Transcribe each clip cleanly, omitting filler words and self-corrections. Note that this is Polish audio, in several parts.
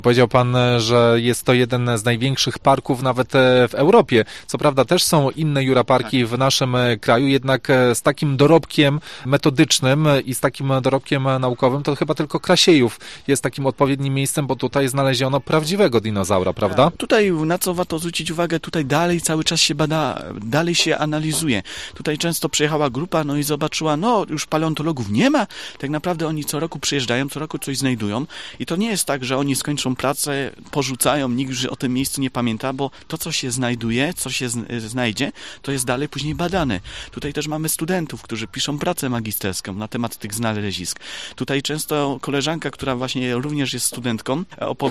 Powiedział pan, że jest to jeden z największych parków nawet w Europie. Co prawda też są inne juraparki w naszym kraju, jednak z takim dorobkiem metodycznym i z takim dorobkiem naukowym to chyba tylko Krasiejów jest takim odpowiednim miejscem, bo tutaj znaleziono prawdziwego dinozaura, prawda? Tutaj, na co warto zwrócić uwagę, tutaj dalej cały czas się bada, dalej się analizuje. Tutaj często przyjechała grupa, no i zobaczyła, już paleontologów nie ma. Tak naprawdę oni co roku przyjeżdżają, co roku coś znajdują i to nie jest tak, że oni skończą pracę, porzucają, nikt już o tym miejscu nie pamięta, bo to, co się znajduje, co się znajdzie, to jest dalej później badane. Tutaj też mamy studentów, którzy piszą pracę magisterską na temat tych znalezisk. Tutaj często koleżanka, która właśnie również jest studentką,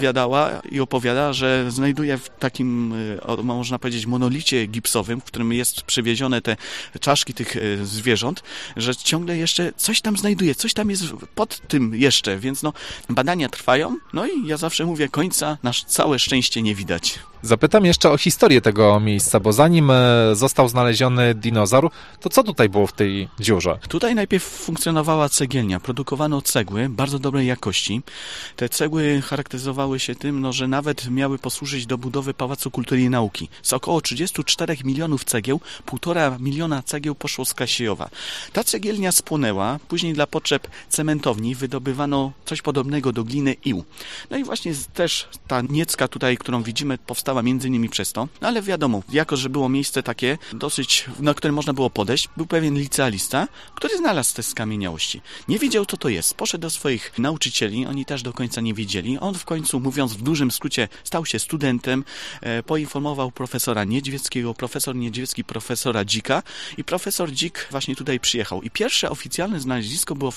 opowiada, że znajduje w takim, można powiedzieć, monolicie gipsowym, w którym jest przywiezione te czaszki tych zwierząt, że ciągle jeszcze coś tam znajduje, coś tam jest pod tym jeszcze, więc badania trwają, i ja zawsze mówię, końca na całe szczęście nie widać. Zapytam jeszcze o historię tego miejsca, bo zanim został znaleziony dinozaur, to co tutaj było w tej dziurze? Tutaj najpierw funkcjonowała cegielnia. Produkowano cegły bardzo dobrej jakości. Te cegły charakteryzowały się tym, że nawet miały posłużyć do budowy Pałacu Kultury i Nauki. Z około 34 milionów cegieł, 1,5 miliona cegieł poszło z Kasiejowa. Ta cegielnia spłonęła, później dla potrzeb cementowni wydobywano coś podobnego do gliny ił. I właśnie też ta niecka tutaj, którą widzimy, powstała między innymi przez to, ale wiadomo, jako że było miejsce takie dosyć, na które można było podejść, był pewien licealista, który znalazł te skamieniałości. Nie wiedział, co to jest. Poszedł do swoich nauczycieli, oni też do końca nie wiedzieli. On w końcu, mówiąc w dużym skrócie, stał się studentem, poinformował profesora Niedźwieckiego, profesor Niedźwiecki profesora Dzika i profesor Dzik właśnie tutaj przyjechał. I pierwsze oficjalne znalezisko było w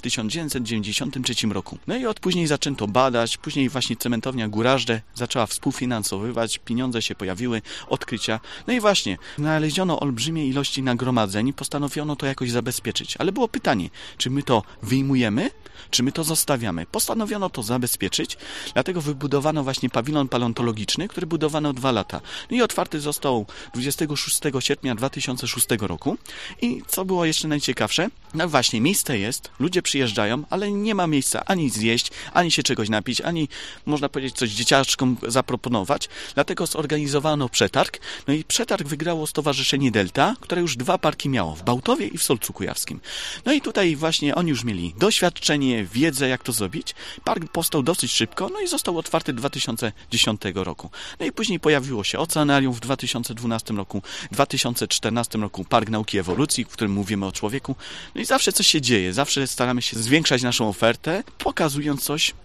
1993 roku. I od później zaczęto badać, później właśnie cementownia Górażde zaczęła współfinansowywać, pieniądze się pojawiły, odkrycia. I właśnie, znaleziono olbrzymie ilości nagromadzeń, postanowiono to jakoś zabezpieczyć. Ale było pytanie, czy my to wyjmujemy, czy my to zostawiamy? Postanowiono to zabezpieczyć, dlatego wybudowano właśnie pawilon paleontologiczny, który budowano 2 lata. I otwarty został 26 sierpnia 2006 roku. I co było jeszcze najciekawsze? Właśnie, miejsce jest, ludzie przyjeżdżają, ale nie ma miejsca ani zjeść, ani się czegoś napić, ani, można powiedzieć, coś dzieciaczkom zaproponować. Dlatego zorganizowano przetarg. I przetarg wygrało Stowarzyszenie Delta, które już 2 parki miało, w Bałtowie i w Solcu Kujawskim. I tutaj właśnie oni już mieli doświadczenie, wiedzę, jak to zrobić. Park powstał dosyć szybko, i został otwarty 2010 roku. I później pojawiło się Oceanarium w 2012 roku, w 2014 roku Park Nauki i Ewolucji, w którym mówimy o człowieku. I zawsze coś się dzieje, zawsze staramy się zwiększać naszą ofertę, pokazując coś,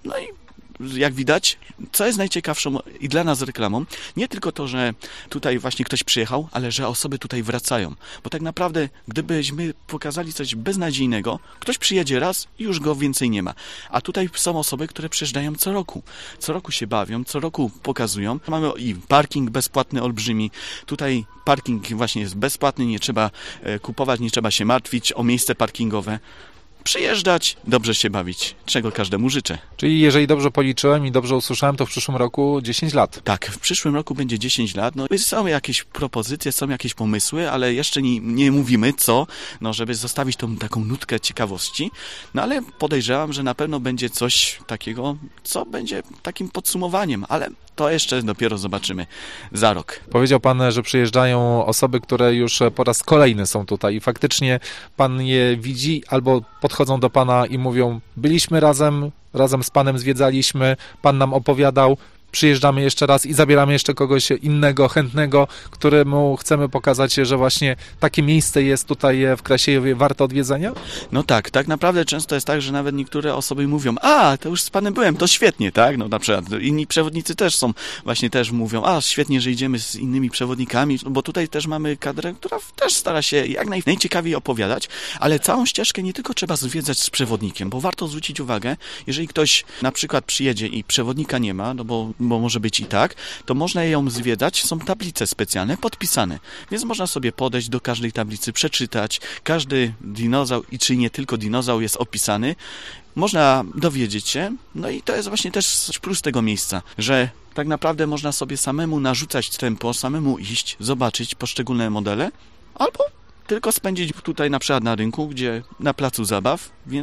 jak widać, co jest najciekawszą i dla nas reklamą, nie tylko to, że tutaj właśnie ktoś przyjechał, ale że osoby tutaj wracają. Bo tak naprawdę, gdybyśmy pokazali coś beznadziejnego, ktoś przyjedzie raz i już go więcej nie ma. A tutaj są osoby, które przyjeżdżają co roku. Co roku się bawią, co roku pokazują. Mamy i parking bezpłatny, olbrzymi. Tutaj parking właśnie jest bezpłatny, nie trzeba kupować, nie trzeba się martwić o miejsce parkingowe. Przyjeżdżać, dobrze się bawić, czego każdemu życzę. Czyli jeżeli dobrze policzyłem i dobrze usłyszałem, to w przyszłym roku 10 lat. Tak, w przyszłym roku będzie 10 lat. Są jakieś propozycje, są jakieś pomysły, ale jeszcze nie mówimy co, żeby zostawić tą taką nutkę ciekawości. Ale podejrzewam, że na pewno będzie coś takiego, co będzie takim podsumowaniem, ale to jeszcze dopiero zobaczymy za rok. Powiedział pan, że przyjeżdżają osoby, które już po raz kolejny są tutaj i faktycznie pan je widzi albo podchodzą do pana i mówią, byliśmy razem z panem zwiedzaliśmy, pan nam opowiadał, przyjeżdżamy jeszcze raz i zabieramy jeszcze kogoś innego, chętnego, któremu chcemy pokazać, że właśnie takie miejsce jest tutaj w Krasiejowie warte odwiedzenia? Tak naprawdę często jest tak, że nawet niektóre osoby mówią, to już z panem byłem, to świetnie, tak? Na przykład inni przewodnicy też też mówią, świetnie, że idziemy z innymi przewodnikami, bo tutaj też mamy kadrę, która też stara się jak najciekawiej opowiadać, ale całą ścieżkę nie tylko trzeba zwiedzać z przewodnikiem, bo warto zwrócić uwagę, jeżeli ktoś na przykład przyjedzie i przewodnika nie ma, bo może być i tak, to można ją zwiedzać. Są tablice specjalne, podpisane. Więc można sobie podejść do każdej tablicy, przeczytać. Każdy dinozaur, i czy nie tylko dinozaur, jest opisany. Można dowiedzieć się. I to jest właśnie też plus tego miejsca, że tak naprawdę można sobie samemu narzucać tempo, samemu iść, zobaczyć poszczególne modele, albo tylko spędzić tutaj na przykład na rynku, gdzie na placu zabaw, więc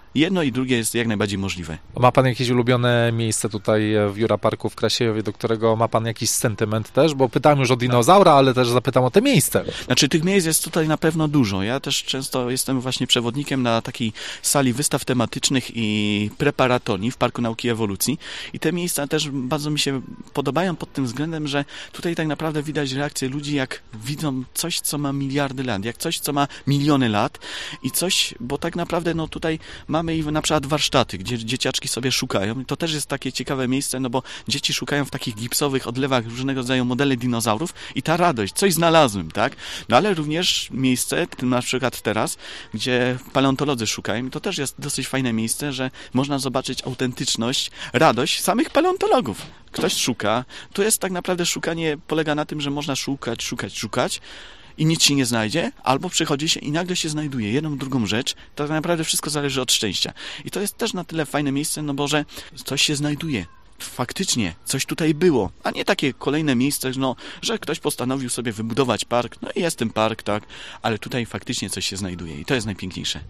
Jedno i drugie jest jak najbardziej możliwe. Ma pan jakieś ulubione miejsce tutaj w Jura Parku w Krasiejowie, do którego ma pan jakiś sentyment też? Bo pytałem już o dinozaura, ale też zapytam o te miejsce. Znaczy tych miejsc jest tutaj na pewno dużo. Ja też często jestem właśnie przewodnikiem na takiej sali wystaw tematycznych i preparatonii w Parku Nauki i Ewolucji. I te miejsca też bardzo mi się podobają pod tym względem, że tutaj tak naprawdę widać reakcję ludzi, jak widzą coś, co ma miliardy lat, jak coś, co ma miliony lat i coś, bo tak naprawdę no tutaj mamy i na przykład warsztaty, gdzie dzieciaczki sobie szukają. To też jest takie ciekawe miejsce, no bo dzieci szukają w takich gipsowych odlewach różnego rodzaju modele dinozaurów i ta radość, coś znalazłem, tak? No ale również miejsce, na przykład teraz, gdzie paleontolodzy szukają, i to też jest dosyć fajne miejsce, że można zobaczyć autentyczność, radość samych paleontologów. Ktoś szuka, to jest tak naprawdę szukanie, polega na tym, że można szukać i nic się nie znajdzie, albo przychodzi się i nagle się znajduje jedną, drugą rzecz, to tak naprawdę wszystko zależy od szczęścia. I to jest też na tyle fajne miejsce, no bo że coś się znajduje. Faktycznie coś tutaj było, a nie takie kolejne miejsce, no, że ktoś postanowił sobie wybudować park, no i jest ten park, tak, ale tutaj faktycznie coś się znajduje i to jest najpiękniejsze.